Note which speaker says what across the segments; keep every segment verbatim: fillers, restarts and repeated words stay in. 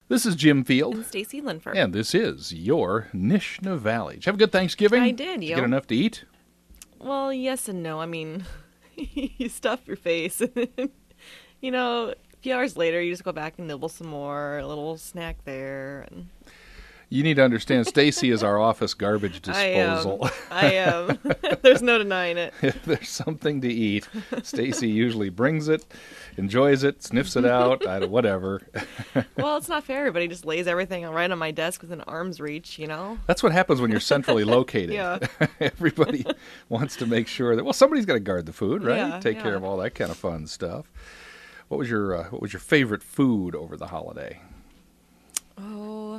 Speaker 1: This is Jim Field.
Speaker 2: And Stacy Linford.
Speaker 1: And this is your Nishna Valley. Did you have a good Thanksgiving?
Speaker 2: I did,
Speaker 1: Did you
Speaker 2: yo.
Speaker 1: get enough to eat?
Speaker 2: Well, yes and no. I mean, you stuff your face. You know, a few hours later, you just go back and nibble some more, a little snack there. And
Speaker 1: You need to understand, Stacy is our office garbage disposal.
Speaker 2: I am. I am. There's no denying it.
Speaker 1: If there's something to eat, Stacy usually brings it, enjoys it, sniffs it out, I don't, whatever.
Speaker 2: Well, it's not fair. Everybody just lays everything right on my desk within arm's reach, you know?
Speaker 1: That's what happens when you're centrally located.
Speaker 2: Yeah.
Speaker 1: Everybody wants to make sure that, well, somebody's got to guard the food, right?
Speaker 2: Yeah,
Speaker 1: Take
Speaker 2: yeah.
Speaker 1: care of all that kind of fun stuff. What was your uh, What was your favorite food over the holiday?
Speaker 2: Oh,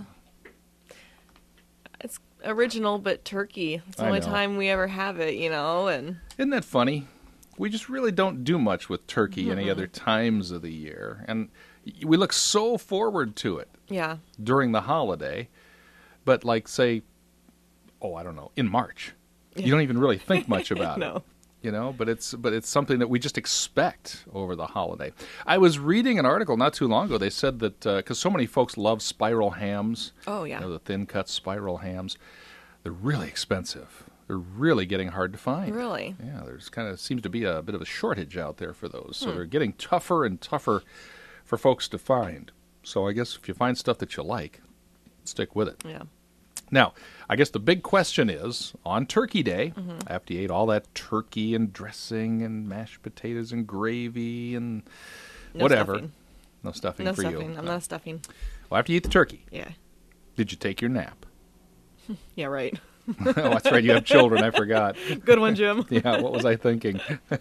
Speaker 2: it's original, but turkey. It's the
Speaker 1: I
Speaker 2: only
Speaker 1: know.
Speaker 2: time we ever have it, you know? And
Speaker 1: Isn't that funny? We just really don't do much with turkey
Speaker 2: Mm-hmm.
Speaker 1: any other times of the year. And we look so forward to it
Speaker 2: yeah.
Speaker 1: during the holiday. But like, say, oh, I don't know, in March.
Speaker 2: Yeah.
Speaker 1: You don't even really think much about it.
Speaker 2: No.
Speaker 1: You know, but it's but it's something that we just expect over the holiday. I was reading an article not too long ago. They said that because so many folks love spiral hams,
Speaker 2: Oh, yeah.
Speaker 1: you know, the thin cut spiral hams, they're really expensive. They're really getting hard to find.
Speaker 2: Really?
Speaker 1: Yeah, there's kind of seems to be a bit of a shortage out there for those. So
Speaker 2: Hmm.
Speaker 1: they're getting tougher and tougher for folks to find. So I guess if you find stuff that you like, stick with it.
Speaker 2: Yeah.
Speaker 1: Now, I guess the big question is, on Turkey Day,
Speaker 2: Mm-hmm.
Speaker 1: after you ate all that turkey and dressing and mashed potatoes and gravy and
Speaker 2: No
Speaker 1: whatever.
Speaker 2: stuffing.
Speaker 1: No stuffing
Speaker 2: No
Speaker 1: for
Speaker 2: stuffing.
Speaker 1: you.
Speaker 2: I'm
Speaker 1: No.
Speaker 2: not stuffing.
Speaker 1: Well, after you eat the turkey,
Speaker 2: Yeah.
Speaker 1: did you take your nap?
Speaker 2: Yeah, right.
Speaker 1: Oh, that's right, you have children, I forgot.
Speaker 2: Good one, Jim.
Speaker 1: Yeah, what was I thinking?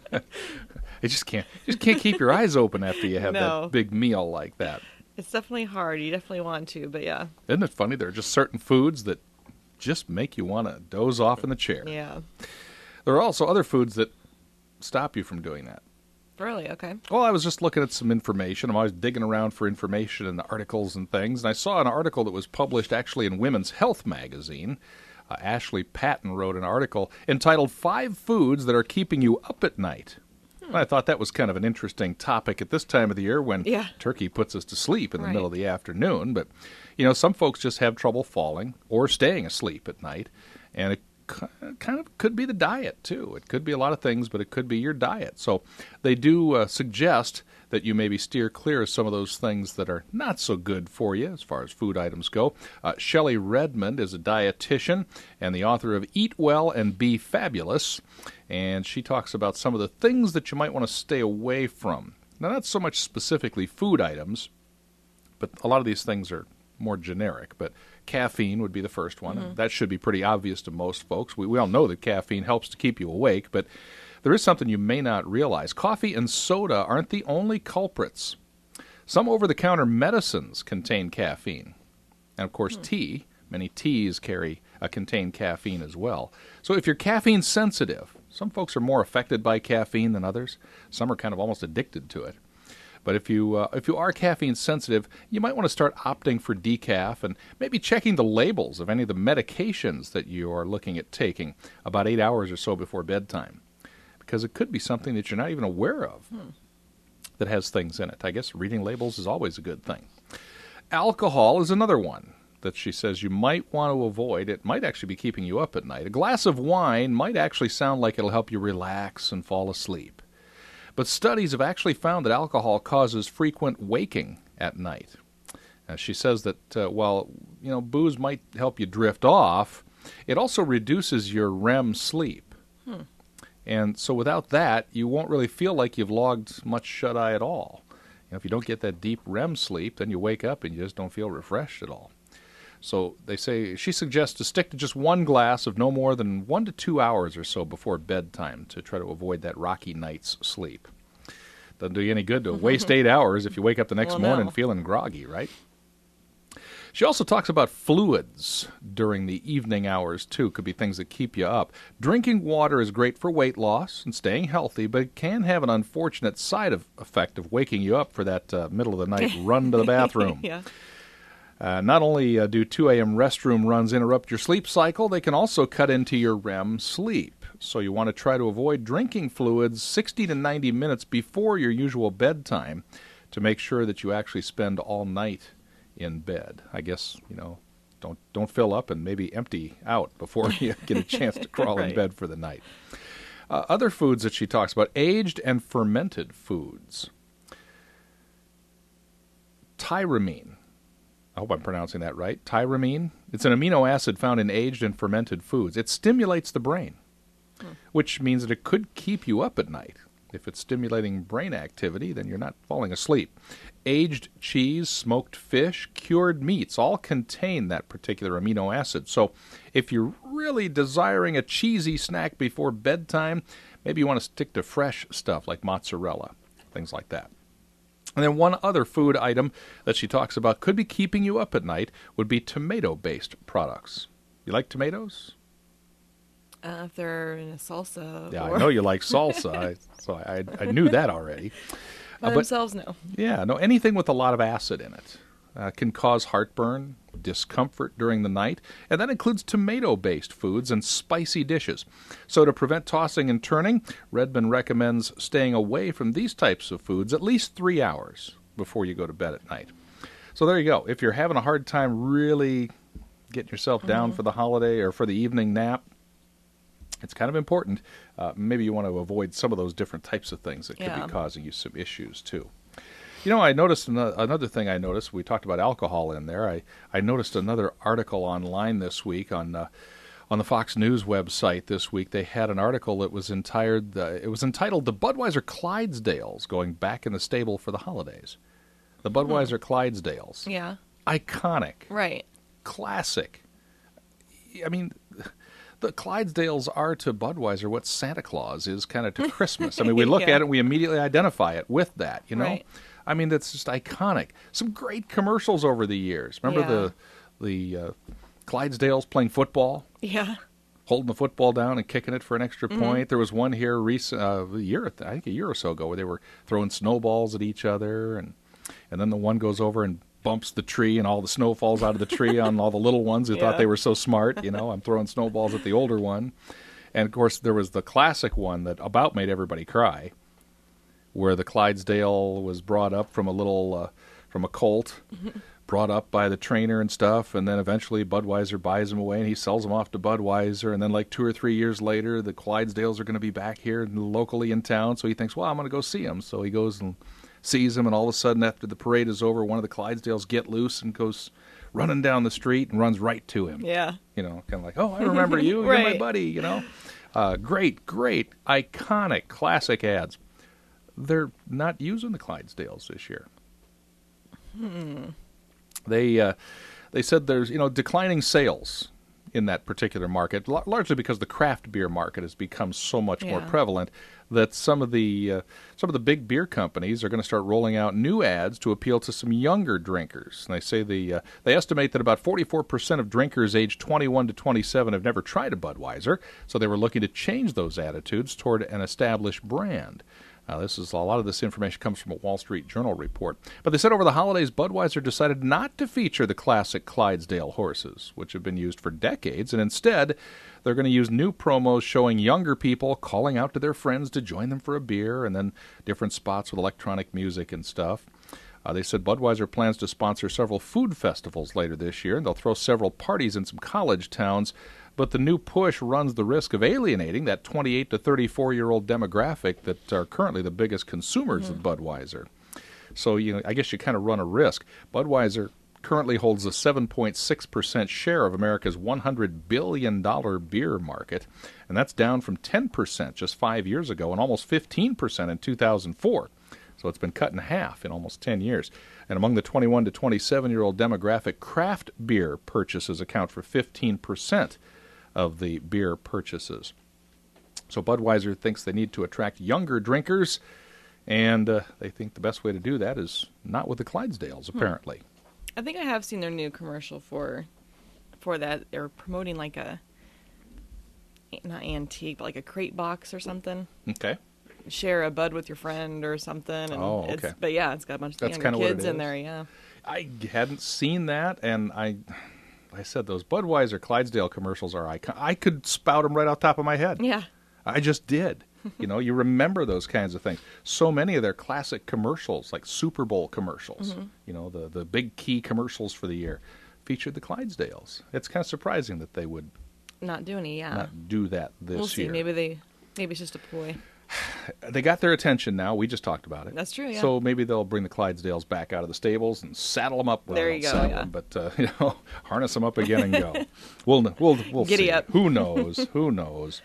Speaker 1: You just can't, you just can't keep your eyes open after you have
Speaker 2: No.
Speaker 1: that big meal like that.
Speaker 2: It's definitely hard. You definitely want to, but yeah.
Speaker 1: Isn't it funny? There are just certain foods that just make you want to doze off in the chair.
Speaker 2: Yeah.
Speaker 1: There are also other foods that stop you from doing that.
Speaker 2: Really? Okay.
Speaker 1: Well, I was just looking at some information. I'm always digging around for information and articles and things, and I saw an article that was published actually in Women's Health magazine. Uh, Ashley Patton wrote an article entitled Five Foods That Are Keeping You Up at Night. And I thought that was kind of an interesting topic at this time of the year when
Speaker 2: Yeah.
Speaker 1: turkey puts us to sleep in the
Speaker 2: Right.
Speaker 1: middle of the afternoon. But, you know, some folks just have trouble falling or staying asleep at night, and it ki- kind of could be the diet, too. It could be a lot of things, but it could be your diet. So they do uh, suggest that you maybe steer clear of some of those things that are not so good for you as far as food items go. Uh, Shelley Redmond is a dietitian and the author of Eat Well and Be Fabulous, and she talks about some of the things that you might want to stay away from. Now, not so much specifically food items, but a lot of these things are more generic, but caffeine would be the first one. And that should be pretty obvious to most folks. We, we all know that caffeine helps to keep you awake, but there is something you may not realize. Coffee and soda aren't the only culprits. Some over-the-counter medicines contain caffeine. And, of course, tea, many teas carry uh, contain caffeine as well. So if you're caffeine sensitive, some folks are more affected by caffeine than others. Some are kind of almost addicted to it. But if you uh, if you are caffeine sensitive, you might want to start opting for decaf and maybe checking the labels of any of the medications that you are looking at taking about eight hours or so before bedtime, because it could be something that you're not even aware of that has things in it. I guess reading labels is always a good thing. Alcohol is another one that she says you might want to avoid. It might actually be keeping you up at night. A glass of wine might actually sound like it'll help you relax and fall asleep. But studies have actually found that alcohol causes frequent waking at night. Uh, she says that uh, while you know booze might help you drift off, it also reduces your R E M sleep.
Speaker 2: Hmm.
Speaker 1: And so without that, you won't really feel like you've logged much shut-eye at all. You know, if you don't get that deep R E M sleep, then you wake up and you just don't feel refreshed at all. So they say she suggests to stick to just one glass of no more than one to two hours or so before bedtime to try to avoid that rocky night's sleep. Doesn't do you any good to waste eight hours if you wake up the next
Speaker 2: Well,
Speaker 1: morning
Speaker 2: no.
Speaker 1: feeling groggy, right? She also talks about fluids during the evening hours, too. Could be things that keep you up. Drinking water is great for weight loss and staying healthy, but it can have an unfortunate side of effect of waking you up for that uh, middle-of-the-night run to the bathroom.
Speaker 2: Yeah.
Speaker 1: Uh, not only uh, do two a.m. restroom runs interrupt your sleep cycle, they can also cut into your R E M sleep. So you want to try to avoid drinking fluids sixty to ninety minutes before your usual bedtime to make sure that you actually spend all night in bed. I guess, you know, don't don't fill up and maybe empty out before you get a chance to crawl
Speaker 2: Right.
Speaker 1: in bed for the night. Uh, other foods that she talks about, aged and fermented foods. Tyramine. I hope I'm pronouncing that right. Tyramine. It's an amino acid found in aged and fermented foods. It stimulates the brain, hmm. which means that it could keep you up at night. If it's stimulating brain activity, then you're not falling asleep. Aged cheese, smoked fish, cured meats all contain that particular amino acid. So if you're really desiring a cheesy snack before bedtime, maybe you want to stick to fresh stuff like mozzarella, things like that. And then one other food item that she talks about could be keeping you up at night would be tomato-based products. You like tomatoes?
Speaker 2: Uh, if they're in a salsa.
Speaker 1: Yeah,
Speaker 2: or...
Speaker 1: I know you like salsa, I, so I, I knew that already.
Speaker 2: By
Speaker 1: uh, but,
Speaker 2: themselves, no.
Speaker 1: Yeah, no, anything with a lot of acid in it uh, can cause heartburn, discomfort during the night, and that includes tomato-based foods and spicy dishes. So to prevent tossing and turning, Redmond recommends staying away from these types of foods at least three hours before you go to bed at night. So there you go. If you're having a hard time really getting yourself mm-hmm. down for the holiday or for the evening nap, it's kind of important. Uh, maybe you want to avoid some of those different types of things that could
Speaker 2: yeah.
Speaker 1: be causing you some issues, too. You know, I noticed another, another thing I noticed. We talked about alcohol in there. I, I noticed another article online this week on uh, on the Fox News website this week. They had an article that was entitled, uh, it was entitled The Budweiser Clydesdales Going Back in the Stable for the Holidays. The Budweiser hmm. Clydesdales.
Speaker 2: Yeah.
Speaker 1: Iconic.
Speaker 2: Right.
Speaker 1: Classic. I mean... The Clydesdales are to Budweiser what Santa Claus is kind of to Christmas. I mean, we look
Speaker 2: yeah.
Speaker 1: at it and we immediately identify it with that, you know?
Speaker 2: Right.
Speaker 1: I mean, that's just iconic. Some great commercials over the years. Remember
Speaker 2: yeah.
Speaker 1: the the uh, Clydesdales playing football?
Speaker 2: Yeah.
Speaker 1: Holding the football down and kicking it for an extra
Speaker 2: mm-hmm.
Speaker 1: point. There was one here recent, uh, a year, I think a year or so ago, where they were throwing snowballs at each other, and and then the one goes over and bumps the tree, and all the snow falls out of the tree on all the little ones who
Speaker 2: yeah.
Speaker 1: thought they were so smart. You know, I'm throwing snowballs at the older one. And, of course, there was the classic one that about made everybody cry, where the Clydesdale was brought up from a little, uh, from a colt, brought up by the trainer and stuff, and then eventually Budweiser buys him away, and he sells him off to Budweiser, and then like two or three years later, the Clydesdales are going to be back here locally in town, so he thinks, well, I'm going to go see him. So he goes and sees him, and all of a sudden, after the parade is over, one of the Clydesdales get loose and goes running down the street and runs right to him.
Speaker 2: Yeah.
Speaker 1: You know, kind of like, oh, I remember you.
Speaker 2: right.
Speaker 1: You're my buddy, you know. Uh, great, great, iconic, classic ads. They're not using the Clydesdales this year.
Speaker 2: Hmm.
Speaker 1: They uh, they said there's, you know, declining sales in that particular market, l- largely because the craft beer market has become so much
Speaker 2: yeah.
Speaker 1: more prevalent that some of the uh, some of the big beer companies are going to start rolling out new ads to appeal to some younger drinkers. And they say the uh, they estimate that about forty-four percent of drinkers aged twenty-one to twenty-seven have never tried a Budweiser, so they were looking to change those attitudes toward an established brand. Now, this is a lot of this information comes from a Wall Street Journal report. But they said over the holidays, Budweiser decided not to feature the classic Clydesdale horses, which have been used for decades, and instead they're going to use new promos showing younger people calling out to their friends to join them for a beer, and then different spots with electronic music and stuff. Uh, they said Budweiser plans to sponsor several food festivals later this year, and they'll throw several parties in some college towns. But the new push runs the risk of alienating that twenty-eight to thirty-four-year-old demographic that are currently the biggest consumers mm-hmm. of Budweiser. So, you know, I guess you kind of run a risk. Budweiser currently holds a seven point six percent share of America's one hundred billion dollars beer market, and that's down from ten percent just five years ago and almost fifteen percent in two thousand four. So it's been cut in half in almost ten years. And among the twenty-one to twenty-seven-year-old demographic, craft beer purchases account for fifteen percent of the beer purchases. So Budweiser thinks they need to attract younger drinkers, and uh, they think the best way to do that is not with the Clydesdales, apparently.
Speaker 2: I think I have seen their new commercial for for that. They're promoting like a, not antique, but like a crate box or something.
Speaker 1: Okay.
Speaker 2: Share a bud with your friend or something. And
Speaker 1: oh, okay.
Speaker 2: It's, but yeah, it's got a bunch of
Speaker 1: That's
Speaker 2: younger
Speaker 1: what
Speaker 2: kids
Speaker 1: it
Speaker 2: in
Speaker 1: is.
Speaker 2: there, yeah.
Speaker 1: I hadn't seen that, and I... I said those Budweiser Clydesdale commercials are iconic. I could spout them right off the top of my head.
Speaker 2: Yeah.
Speaker 1: I just did. You know, you remember those kinds of things. So many of their classic commercials, like Super Bowl commercials, mm-hmm. you know, the, the big key commercials for the year, featured the Clydesdales. It's kind of surprising that they would
Speaker 2: not do any, yeah.
Speaker 1: not do that this
Speaker 2: we'll see.
Speaker 1: year.
Speaker 2: Maybe they, maybe it's just a ploy.
Speaker 1: They got their attention now. We just talked about it.
Speaker 2: That's true, yeah.
Speaker 1: So maybe they'll bring the Clydesdales back out of the stables and saddle them up. Well,
Speaker 2: there you go,
Speaker 1: saddle
Speaker 2: yeah.
Speaker 1: them, but, uh, you know, harness them up again and go. we'll we'll, we'll
Speaker 2: Giddy
Speaker 1: see.
Speaker 2: up.
Speaker 1: Who knows? Who knows?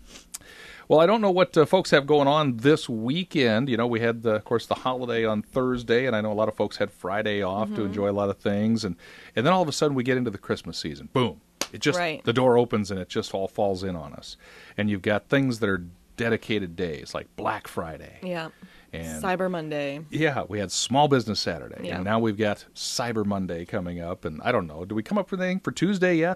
Speaker 1: Well, I don't know what uh, folks have going on this weekend. You know, we had, the, of course, the holiday on Thursday, and I know a lot of folks had Friday off mm-hmm. to enjoy a lot of things. And, and then all of a sudden we get into the Christmas season. Boom. It just,
Speaker 2: right.
Speaker 1: the door opens and it just all falls in on us. And you've got things that are dedicated days like Black Friday.
Speaker 2: Yeah.
Speaker 1: And
Speaker 2: Cyber Monday.
Speaker 1: Yeah, we had Small Business Saturday.
Speaker 2: Yeah.
Speaker 1: And now we've got Cyber Monday coming up. And I don't know, do we come up with anything for Tuesday yet?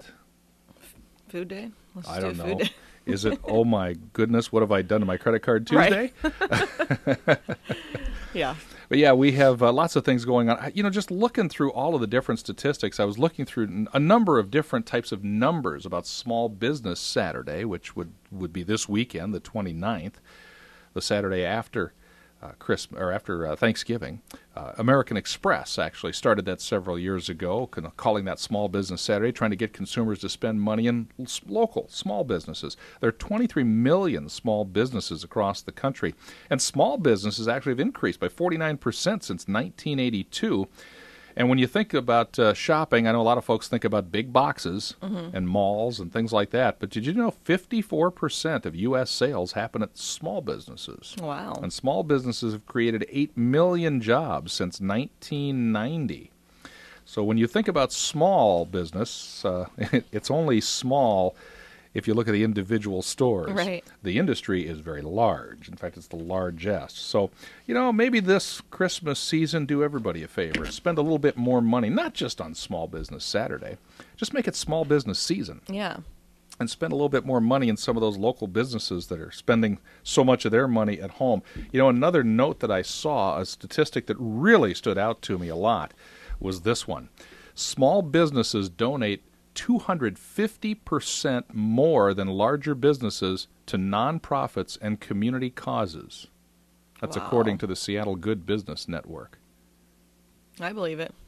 Speaker 2: Food Day? Let's
Speaker 1: I
Speaker 2: do
Speaker 1: don't know.
Speaker 2: Food Day.
Speaker 1: Is it, oh my goodness, what have I done to my credit card Tuesday?
Speaker 2: Right. Yeah.
Speaker 1: But yeah, we have uh, lots of things going on. You know, just looking through all of the different statistics, I was looking through a number of different types of numbers about Small Business Saturday, which would, would be this weekend, the twenty-ninth, the Saturday after uh, Christmas or after uh, Thanksgiving. Uh, American Express actually started that several years ago, calling that Small Business Saturday, trying to get consumers to spend money in local small businesses. There are twenty-three million small businesses across the country, and small businesses actually have increased by forty-nine percent since nineteen eighty-two. And when you think about uh, shopping, I know a lot of folks think about big boxes mm-hmm. and malls and things like that, but did you know fifty-four percent of U S sales happen at small businesses?
Speaker 2: Wow.
Speaker 1: And small businesses have created eight million jobs since nineteen ninety. So when you think about small business, uh, it's only small if you look at the individual stores.
Speaker 2: Right.
Speaker 1: The industry is very large. In fact, it's the largest. So, you know, maybe this Christmas season, do everybody a favor. Spend a little bit more money, not just on Small Business Saturday. Just make it Small Business Season.
Speaker 2: Yeah.
Speaker 1: And spend a little bit more money in some of those local businesses that are spending so much of their money at home. You know, another note that I saw, a statistic that really stood out to me a lot, was this one. Small businesses donate two hundred fifty percent more than larger businesses to nonprofits and community causes. That's
Speaker 2: wow.
Speaker 1: according to the Seattle Good Business Network.
Speaker 2: I believe it.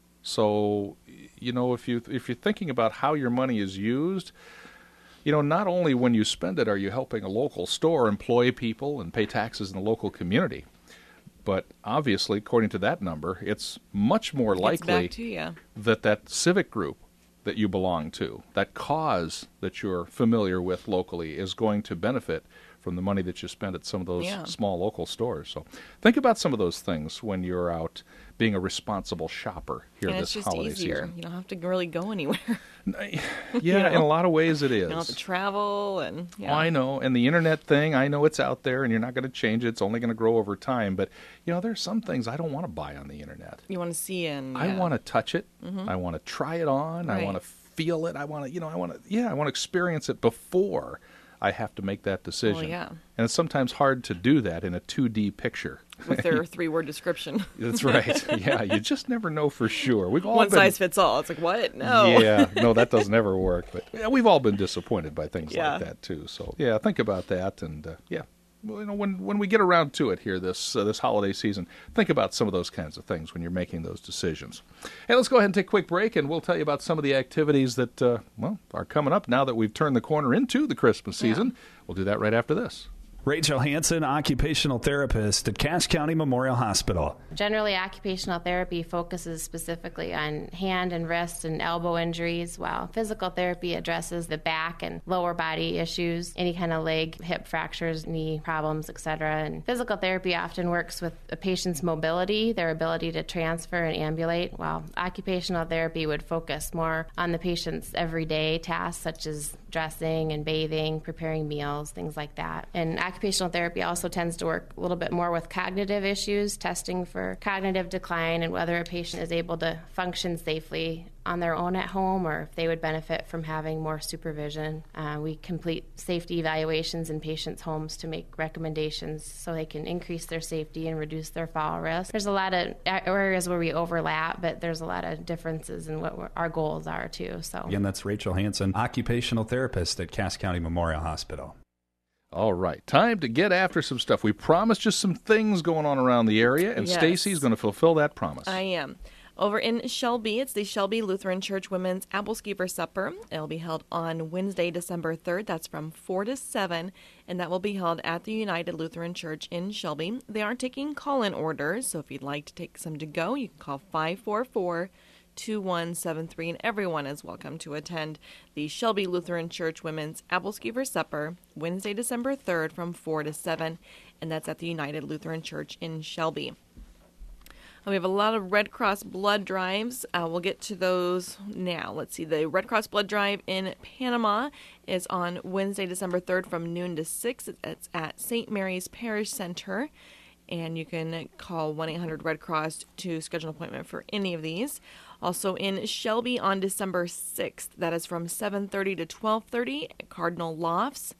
Speaker 1: So, you know, if you if you're thinking about how your money is used, you know, not only when you spend it are you helping a local store employ people and pay taxes in the local community, but obviously, according to that number, it's much more
Speaker 2: It's
Speaker 1: likely
Speaker 2: back to you.
Speaker 1: that that civic group that you belong to, that cause that you're familiar with locally, is going to benefit from the money that you spend at some of those
Speaker 2: yeah.
Speaker 1: small local stores. So think about some of those things when you're out being a responsible shopper here
Speaker 2: and
Speaker 1: this
Speaker 2: it's just
Speaker 1: holiday
Speaker 2: easier.
Speaker 1: season.
Speaker 2: You don't have to really go anywhere.
Speaker 1: Yeah,
Speaker 2: you know?
Speaker 1: in a lot of ways it is.
Speaker 2: You don't have to travel. and yeah.
Speaker 1: Oh, I know. And the internet thing, I know it's out there and you're not going to change it. It's only going to grow over time. But, you know, there's some things I don't want to buy on the internet.
Speaker 2: You want to see and
Speaker 1: I
Speaker 2: yeah.
Speaker 1: want to touch it.
Speaker 2: Mm-hmm.
Speaker 1: I want to try it on.
Speaker 2: Right.
Speaker 1: I want to feel it. I want to, you know, I want to, yeah, I want to experience it before I have to make that decision.
Speaker 2: Well, yeah.
Speaker 1: And it's sometimes hard to do that in a two D picture.
Speaker 2: With their three-word description.
Speaker 1: That's right. Yeah, you just never know for sure. We've all
Speaker 2: One
Speaker 1: been,
Speaker 2: size fits all. It's like, what? No.
Speaker 1: Yeah, no, that doesn't ever work. But yeah, we've all been disappointed by things
Speaker 2: Yeah.
Speaker 1: like that too. So yeah, think about that, and uh, yeah, well, you know, when when we get around to it here this uh, this holiday season, think about some of those kinds of things when you're making those decisions. Hey, let's go ahead and take a quick break, and we'll tell you about some of the activities that uh, well are coming up now that we've turned the corner into the Christmas season.
Speaker 2: Yeah.
Speaker 1: We'll do that right after this.
Speaker 3: Rachel Hansen, occupational therapist at Cache County Memorial Hospital.
Speaker 4: Generally, occupational therapy focuses specifically on hand and wrist and elbow injuries, while physical therapy addresses the back and lower body issues, any kind of leg, hip fractures, knee problems, et cetera. And physical therapy often works with a patient's mobility, their ability to transfer and ambulate, while occupational therapy would focus more on the patient's everyday tasks, such as dressing and bathing, preparing meals, things like that. And occupational therapy also tends to work a little bit more with cognitive issues, testing for cognitive decline and whether a patient is able to function safely on their own at home or if they would benefit from having more supervision. Uh, we complete safety evaluations in patients' homes to make recommendations so they can increase their safety and reduce their fall risk. There's a lot of areas where we overlap, but there's a lot of differences in what our goals are too. So
Speaker 3: Again, that's Rachel Hansen, occupational therapist at Cache County Memorial Hospital.
Speaker 1: All right, time to get after some stuff. We promised just some things going on around the area, and
Speaker 2: Yes.
Speaker 1: Stacy's going to fulfill that promise.
Speaker 2: I am. Over in Shelby, it's the Shelby Lutheran Church Women's Appleskiver Supper. It'll be held on Wednesday, December third. That's from four to seven, and that will be held at the United Lutheran Church in Shelby. They are taking call-in orders, so if you'd like to take some to go, you can call five four four, two one seven three, and everyone is welcome to attend the Shelby Lutheran Church Women's Appleskiver Supper, Wednesday, December third from four to seven, and that's at the United Lutheran Church in Shelby. We have a lot of Red Cross blood drives. Uh, we'll get to those now. Let's see. The Red Cross blood drive in Panama is on Wednesday, December third from noon to six. It's at Saint Mary's Parish Center. And you can call one eight hundred red cross to schedule an appointment for any of these. Also in Shelby on December sixth. That is from seven thirty to twelve thirty at Cardinal Lofts.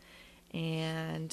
Speaker 2: And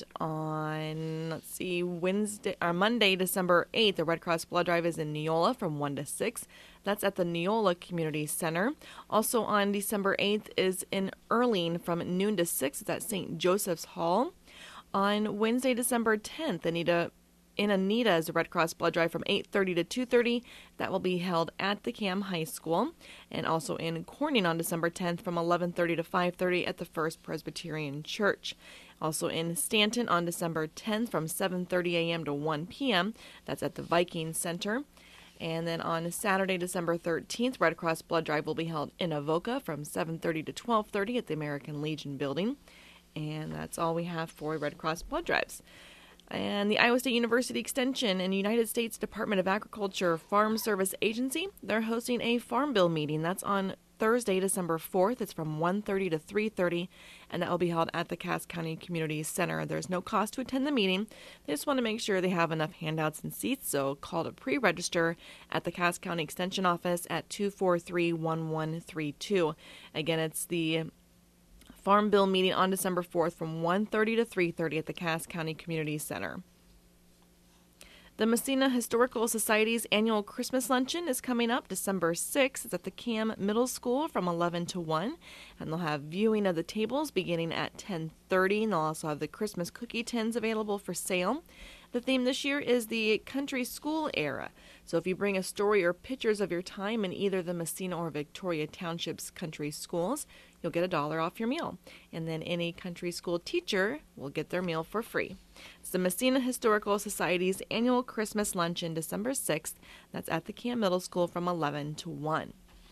Speaker 2: on, let's see, Wednesday or Monday, December eighth, the Red Cross blood drive is in Neola from one to six. That's at the Neola Community Center. Also on December eighth is in Earling from noon to six. It's at Saint Joseph's Hall. On Wednesday, December tenth, Anita in Anita is a Red Cross blood drive from eight thirty to two thirty. That will be held at the Cam High School. And also in Corning on December tenth from eleven thirty to five thirty at the First Presbyterian Church. Also in Stanton on December tenth from seven thirty a.m. to one p.m. That's at the Viking Center. And then on Saturday, December thirteenth, Red Cross blood drive will be held in Avoca from seven thirty to twelve thirty at the American Legion Building. And that's all we have for Red Cross blood drives. And the Iowa State University Extension and United States Department of Agriculture Farm Service Agency, they're hosting a Farm Bill meeting. That's on Thursday, December fourth. It's from one thirty to three thirty, and that will be held at the Cass County Community Center. There's no cost to attend the meeting. They just want to make sure they have enough handouts and seats, so call to pre-register at the Cass County Extension Office at two four three, one one three two. Again, it's the Farm Bill meeting on December fourth from one thirty to three thirty at the Cass County Community Center. The Massena Historical Society's annual Christmas luncheon is coming up December sixth. It's at the Cam Middle School from eleven to one, and they'll have viewing of the tables beginning at ten thirty, and they'll also have the Christmas cookie tins available for sale. The theme this year is the country school era. So if you bring a story or pictures of your time in either the Massena or Victoria Township's country schools, you'll get a dollar off your meal. And then any country school teacher will get their meal for free. It's the Massena Historical Society's annual Christmas luncheon, December sixth. That's at the Cam Middle School from eleven to one.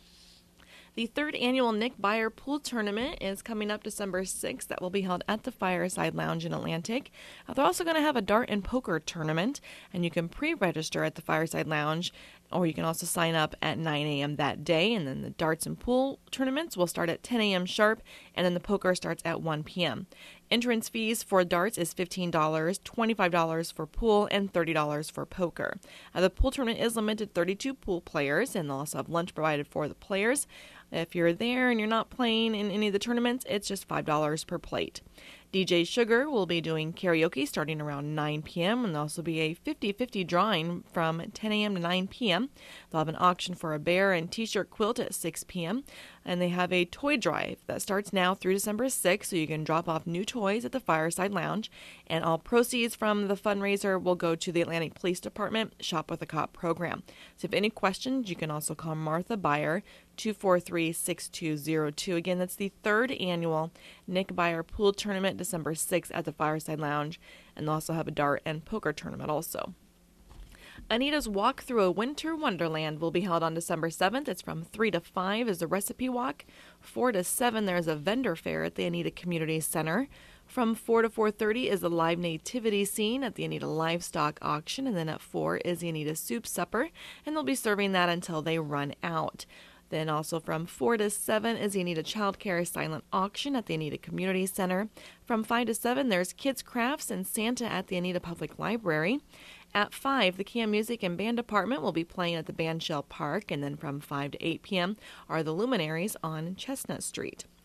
Speaker 2: The third annual Nick Beyer Pool Tournament is coming up December sixth. That will be held at the Fireside Lounge in Atlantic. Uh, they're also going to have a dart and poker tournament, and you can pre-register at the Fireside Lounge, or you can also sign up at nine a.m. that day. And then the darts and pool tournaments will start at ten a.m. sharp, and then the poker starts at one p.m. Entrance fees for darts is fifteen dollars, twenty-five dollars for pool, and thirty dollars for poker. Uh, the pool tournament is limited to thirty-two pool players, and they'll also have lunch provided for the players. If you're there and you're not playing in any of the tournaments, it's just five dollars per plate. D J Sugar will be doing karaoke starting around nine p.m. and there'll also be a fifty-fifty drawing from ten a.m. to nine p.m. They'll have an auction for a bear and t-shirt quilt at six p.m. And they have a toy drive that starts now through December sixth, so you can drop off new toys at the Fireside Lounge. And all proceeds from the fundraiser will go to the Atlantic Police Department Shop with a Cop program. So if any questions, you can also call Martha Beyer, two four three, six two zero two. Again, that's the third annual Nick Beyer Pool Tournament, December sixth at the Fireside Lounge. And they'll also have a dart and poker tournament also. Anita's Walk Through a Winter Wonderland will be held on December seventh. It's from three to five is the recipe walk. four to seven, there's a vendor fair at the Anita Community Center. From four to four thirty is the live nativity scene at the Anita Livestock Auction. And then at four is the Anita Soup Supper. And they'll be serving that until they run out. Then also from four to seven is the Anita Child Care Silent Auction at the Anita Community Center. From five to seven, there's Kids Crafts and Santa at the Anita Public Library. At five, the Cam Music and Band Department will be playing at the Bandshell Park. And then from five to eight p.m. are the Luminaries on Chestnut Street.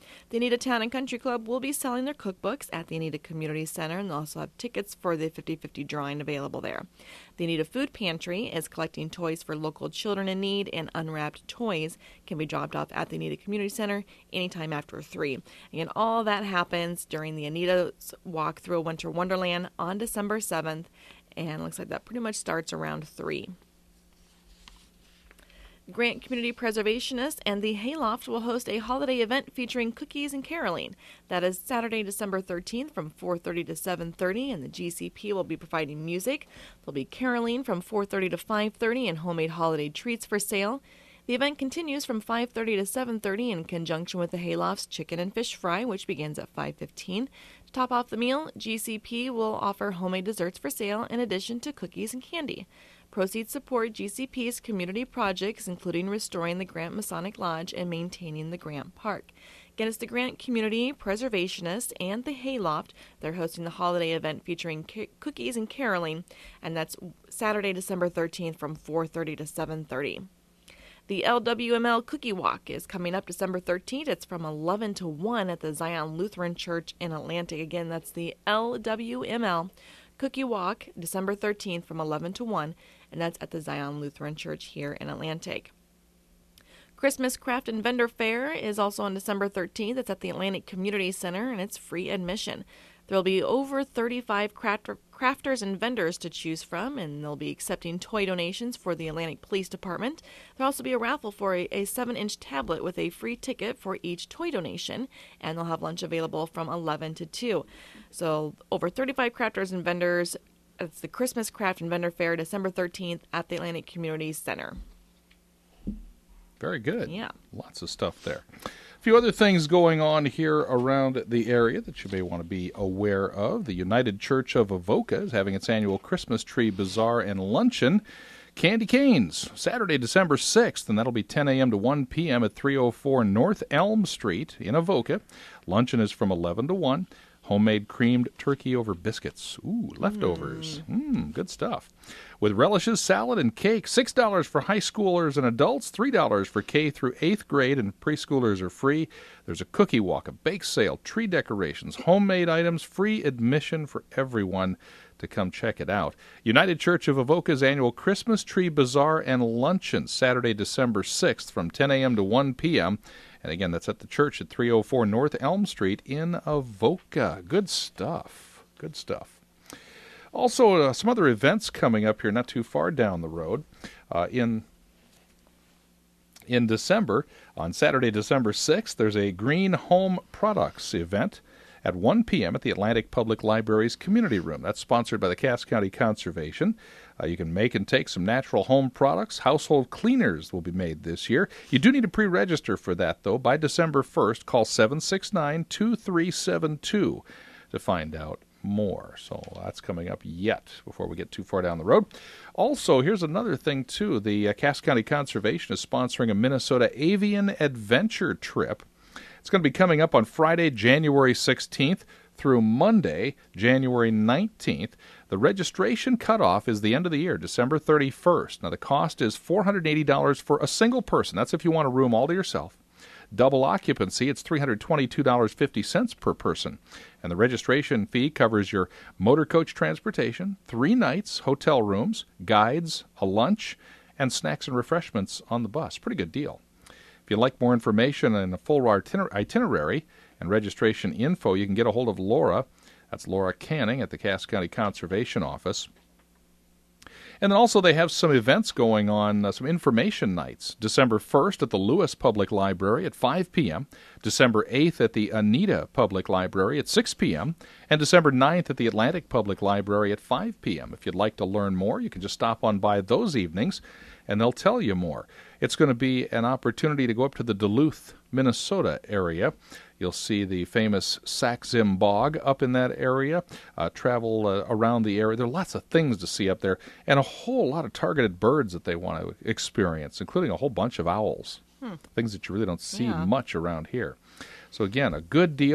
Speaker 2: The Anita Town and Country Club will be selling their cookbooks at the Anita Community Center, and they'll also have tickets for the fifty-fifty drawing available there. The Anita Food Pantry is collecting toys for local children in need, and unwrapped toys can be dropped off at the Anita Community Center anytime after three. Again, all that happens during the Anita's Walk Through a Winter Wonderland on December seventh, and it looks like that pretty much starts around three. Grant Community Preservationists and the Hayloft will host a holiday event featuring cookies and caroling. That is Saturday, December thirteenth from four thirty to seven thirty, and the G C P will be providing music. There'll be caroling from four thirty to five thirty and homemade holiday treats for sale. The event continues from five thirty to seven thirty in conjunction with the Hayloft's Chicken and Fish Fry, which begins at five fifteen. To top off the meal, G C P will offer homemade desserts for sale in addition to cookies and candy. Proceeds support G C P's community projects, including restoring the Grant Masonic Lodge and maintaining the Grant Park. Again, it's the Grant Community Preservationists and the Hayloft. They're hosting the holiday event featuring ca- cookies and caroling, and that's Saturday, December thirteenth from four thirty to seven thirty. The L W M L Cookie Walk is coming up December thirteenth. It's from eleven to one at the Zion Lutheran Church in Atlantic. Again, that's the L W M L Cookie Walk, December thirteenth from eleven to one, and that's at the Zion Lutheran Church here in Atlantic. Christmas Craft and Vendor Fair is also on December thirteenth. It's at the Atlantic Community Center, and it's free admission. There will be over thirty-five craft- crafters and vendors to choose from, and they'll be accepting toy donations for the Atlantic Police Department. There'll also be a raffle for a, a seven-inch tablet with a free ticket for each toy donation, and they'll have lunch available from eleven to two. So over thirty-five crafters and vendors. It's the Christmas Craft and Vendor Fair, December thirteenth at the Atlantic Community Center.
Speaker 1: Very good.
Speaker 2: Yeah.
Speaker 1: Lots of stuff there. A few other things going on here around the area that you may want to be aware of. The United Church of Avoca is having its annual Christmas Tree Bazaar and Luncheon. Candy Canes, Saturday, December sixth, and that'll be ten a.m. to one p.m. at three oh four North Elm Street in Avoca. Luncheon is from eleven to one. Homemade creamed turkey over biscuits. Ooh, leftovers. Mmm, good stuff. With relishes, salad, and cake. six dollars for high schoolers and adults, three dollars for K through eighth grade, and preschoolers are free. There's a cookie walk, a bake sale, tree decorations, homemade items, free admission for everyone to come check it out. United Church of Avoca's annual Christmas Tree Bazaar and Luncheon, Saturday, December sixth from ten a.m. to one p.m., and again, that's at the church at three oh four North Elm Street in Avoca. Good stuff. Good stuff. Also, uh, some other events coming up here not too far down the road. Uh, in in December, on Saturday, December sixth, there's a Green Home Products event at one p.m. at the Atlantic Public Library's Community Room. That's sponsored by the Cass County Conservation. Uh, you can make and take some natural home products. Household cleaners will be made this year. You do need to pre-register for that, though. By December first, call seven six nine, two three seven two to find out more. So that's coming up yet before we get too far down the road. Also, here's another thing, too. The uh, Cass County Conservation is sponsoring a Minnesota Avian Adventure Trip. It's going to be coming up on Friday, January sixteenth through Monday, January nineteenth. The registration cutoff is the end of the year, December thirty-first. Now, the cost is four hundred eighty dollars for a single person. That's if you want a room all to yourself. Double occupancy, it's three hundred twenty-two dollars and fifty cents per person. And the registration fee covers your motor coach transportation, three nights, hotel rooms, guides, a lunch, and snacks and refreshments on the bus. Pretty good deal. If you'd like more information and a full itiner- itinerary and registration info, you can get a hold of Laura. That's Laura Canning at the Cass County Conservation Office. And then also they have some events going on, uh, some information nights. December first at the Lewis Public Library at five p.m., December eighth at the Anita Public Library at six p.m., and December ninth at the Atlantic Public Library at five p.m. If you'd like to learn more, you can just stop on by those evenings, and they'll tell you more. It's going to be an opportunity to go up to the Duluth, Minnesota area. You'll see the famous Sax-Zim Bog up in that area, uh, travel uh, around the area. There are lots of things to see up there, and a whole lot of targeted birds that they want to experience, including a whole bunch of owls, hmm. things that you really don't see
Speaker 2: yeah.
Speaker 1: much around here. So again, a good deal,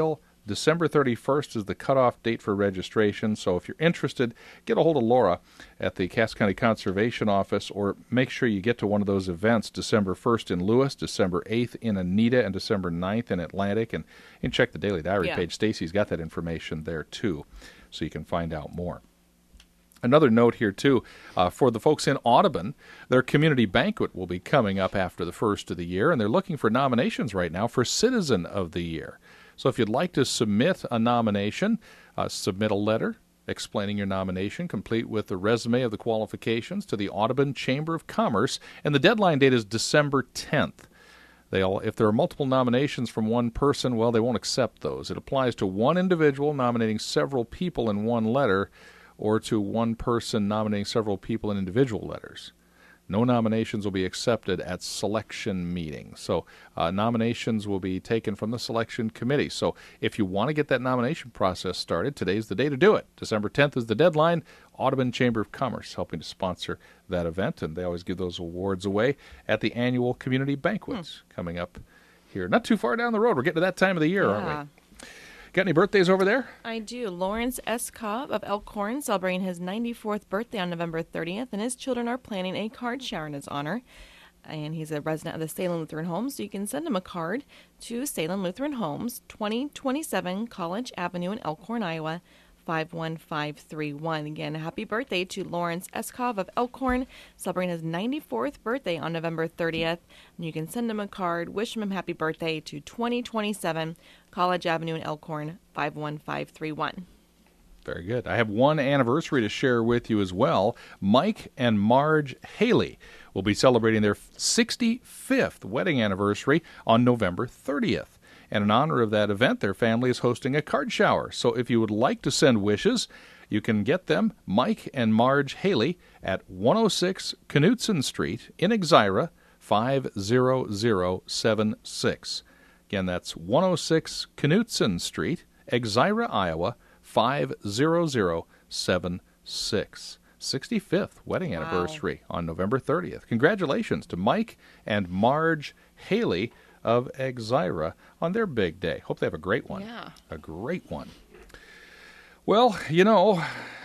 Speaker 1: December thirty-first is the cutoff date for registration, so if you're interested, get a hold of Laura at the Cass County Conservation Office, or make sure you get to one of those events, December first in Lewis, December eighth in Anita, and December ninth in Atlantic, and, and check the Daily Diary
Speaker 2: Yeah.
Speaker 1: page. Stacy's got that information there, too, so you can find out more. Another note here, too, uh, for the folks in Audubon, their community banquet will be coming up after the first of the year, and they're looking for nominations right now for Citizen of the Year. So if you'd like to submit a nomination, uh, submit a letter explaining your nomination, complete with the resume of the qualifications, to the Audubon Chamber of Commerce, and the deadline date is December tenth. They'll, if there are multiple nominations from one person, well, they won't accept those. It applies to one individual nominating several people in one letter, or to one person nominating several people in individual letters. No nominations will be accepted at selection meetings. So uh, nominations will be taken from the selection committee. So if you want to get that nomination process started, today's the day to do it. December tenth is the deadline. Audubon Chamber of Commerce helping to sponsor that event, and they always give those awards away at the annual community banquets hmm. coming up here. Not too far down the road. We're getting to that time of the year,
Speaker 2: yeah.
Speaker 1: aren't we? Got any birthdays over there?
Speaker 2: I do. Lawrence S. Cobb of Elkhorn celebrating his ninety-fourth birthday on November thirtieth, and his children are planning a card shower in his honor. And he's a resident of the Salem Lutheran Homes, so you can send him a card to Salem Lutheran Homes, twenty twenty-seven College Avenue in Elkhorn, Iowa, five one five three one. Again, happy birthday to Lawrence S. Cobb of Elkhorn, celebrating his ninety-fourth birthday on November thirtieth. And you can send him a card, wish him a happy birthday to twenty twenty-seven College Avenue in Elkhorn, five one five three one.
Speaker 1: Very good. I have one anniversary to share with you as well. Mike and Marge Haley will be celebrating their sixty-fifth wedding anniversary on November thirtieth. And in honor of that event, their family is hosting a card shower. So if you would like to send wishes, you can get them, Mike and Marge Haley, at one oh six Knutson Street in Exira, five zero zero seven six. Again, that's one oh six Knutson Street, Exira, Iowa, five zero zero seven six. sixty-fifth wedding
Speaker 2: Wow.
Speaker 1: anniversary on November thirtieth. Congratulations to Mike and Marge Haley of Exira on their big day. Hope they have a great one.
Speaker 2: Yeah.
Speaker 1: A great one. Well, you know,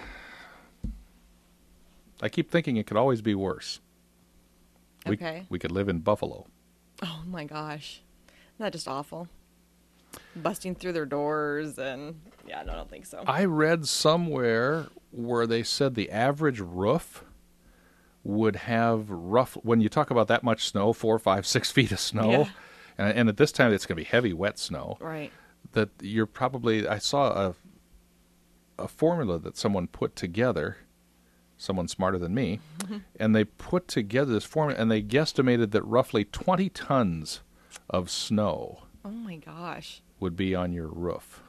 Speaker 1: I keep thinking it could always be worse. We,
Speaker 2: Okay.
Speaker 1: we could live in Buffalo.
Speaker 2: Oh, my gosh. Isn't that just awful? Busting through their doors and, yeah, no, I don't think so.
Speaker 1: I read somewhere where they said the average roof would have rough, when you talk about that much snow, four, five, six feet of snow,
Speaker 2: Yeah.
Speaker 1: and, and at this time it's going to be heavy, wet snow,
Speaker 2: Right.
Speaker 1: that you're probably, I saw a a formula that someone put together, someone smarter than me, and they put together this formula, and they guesstimated that roughly twenty tons of snow
Speaker 2: Oh, my gosh.
Speaker 1: would be on your roof.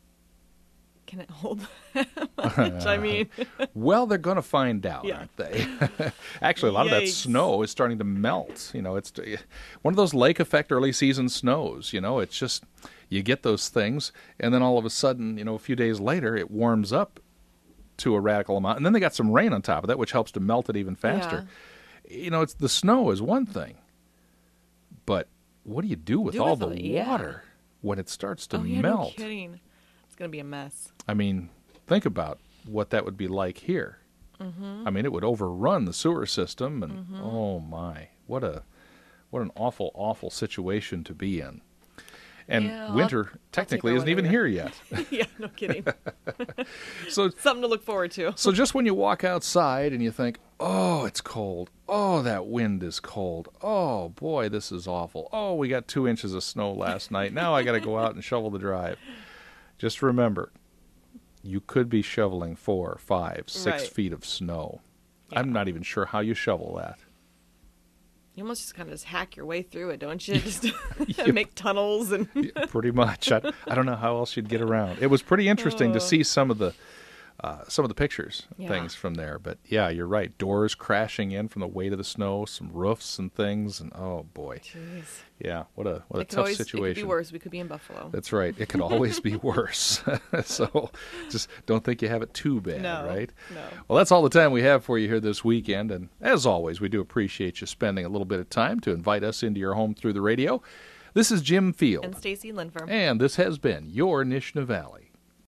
Speaker 2: Can it hold that much? I mean,
Speaker 1: Well, they're going to find out,
Speaker 2: Yeah.
Speaker 1: aren't they? Actually, a lot of that
Speaker 2: Yikes.
Speaker 1: snow is starting to melt. You know, it's one of those lake effect early season snows. You know, it's just you get those things, and then all of a sudden, you know, a few days later, it warms up to a radical amount, and then they got some rain on top of that, which helps to melt it even faster. You know, it's the snow is one thing, but what do you do with
Speaker 2: Do
Speaker 1: all
Speaker 2: with
Speaker 1: the
Speaker 2: it, yeah.
Speaker 1: water when it starts to
Speaker 2: oh, yeah,
Speaker 1: melt?
Speaker 2: no kidding. It's going to be a mess.
Speaker 1: I mean, think about what that would be like here.
Speaker 2: Mm-hmm.
Speaker 1: I mean, it would overrun the sewer system, and
Speaker 2: Mm-hmm.
Speaker 1: oh my, what a what an awful, awful situation to be in. And
Speaker 2: Yeah, I'll-
Speaker 1: winter
Speaker 2: I'll
Speaker 1: technically
Speaker 2: take our
Speaker 1: isn't even
Speaker 2: weather.
Speaker 1: here yet.
Speaker 2: Yeah, no kidding.
Speaker 1: So,
Speaker 2: Something to look forward to.
Speaker 1: so just when you walk outside and you think, oh, it's cold. Oh, that wind is cold. Oh boy, this is awful. Oh, we got two inches of snow last night. Now I got to go out and shovel the drive. Just remember, you could be shoveling four, five, six
Speaker 2: Right.
Speaker 1: feet of snow. I'm not even sure how you shovel that.
Speaker 2: You almost just kind of just hack your way through it, don't you? Just make tunnels and
Speaker 1: Yeah, pretty much. I, I don't know how else you'd get around. It was pretty interesting to
Speaker 2: Oh.
Speaker 1: see some of the uh, some of the pictures,
Speaker 2: Yeah.
Speaker 1: things from there. But yeah, you're right. Doors crashing in from the weight of the snow, some roofs and things, and oh boy,
Speaker 2: Jeez.
Speaker 1: yeah, what a what a
Speaker 2: It could
Speaker 1: tough
Speaker 2: always, It could
Speaker 1: situation.
Speaker 2: be worse. We could be in Buffalo.
Speaker 1: That's right. It could always be worse. So just don't think you have it too bad,
Speaker 2: No,
Speaker 1: right?
Speaker 2: no.
Speaker 1: Well, that's all the time we have for you here this weekend. And as always, we do appreciate you spending a little bit of time to invite us into your home through the radio. This is Jim Field.
Speaker 2: And Stacy Linford.
Speaker 1: And this has been your Nishna Valley.